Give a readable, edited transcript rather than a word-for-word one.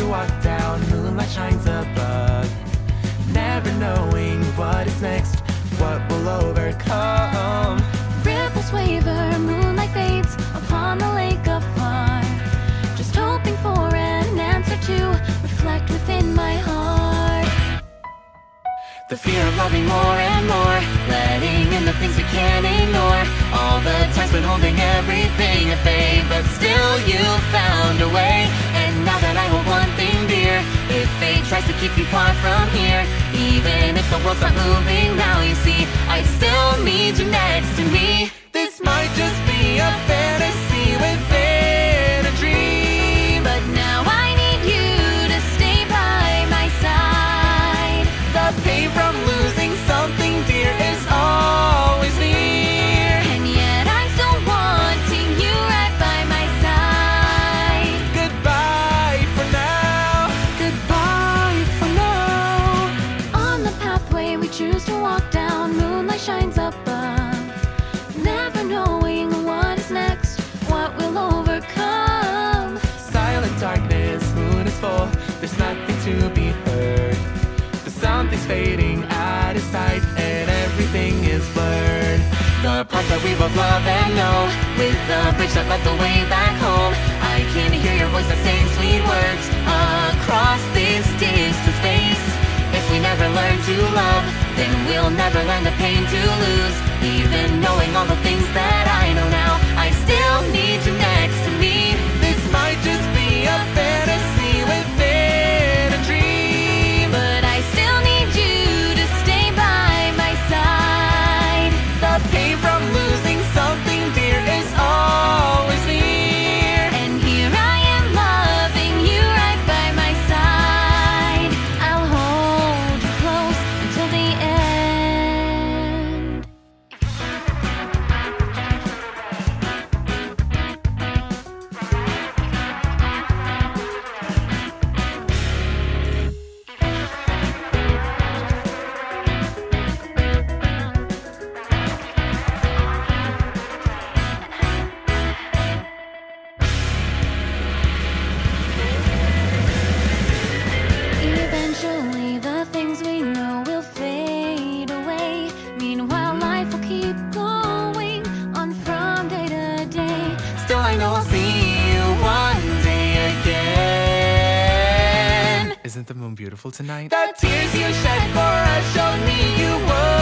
walk down, moonlight shines above. Never knowing what is next, what will overcome. Ripples waver, moonlight fades upon the lake afar. Just hoping for an answer to reflect within my heart. The fear of loving more and more, letting in the things we can't ignore. All the time's been holding everything at bay, but still you found a way. And now that I hold one thing dear, if fate tries to keep you far from here, even if the world's not moving now, you see, I still need you next to me. This might just be a fantasy within a dream, But now I need you to stay by my side. the pain from losing something dear is always near. And yet I'm still wanting you right by my side. Goodbye for now. Goodbye for now. On the pathway we choose to walk down, moonlight shines above. Never knowing what is next, what will overcome. Silent darkness, moon is full. There's nothing to be heard. The something's fading out of sight, and everything is blurred. The part that we both love and know, with the bridge that led the way back home. I can hear your voice that's saying sweet words across this distant space. If we never learn to love, then we'll never learn the pain to lose. Even knowing all the things that I know now, I still need you next to me. This might just be a fantasy within a dream, But I still need you to stay by my side. the pain from losing something dear is always near. And here I am loving you right by my side. I'll hold you close until the end. Eventually the things we know will fade away. Meanwhile life will keep going on from day to day. Still I know I'll see you one day again. Isn't the moon beautiful tonight? The tears you shed for us showed me you would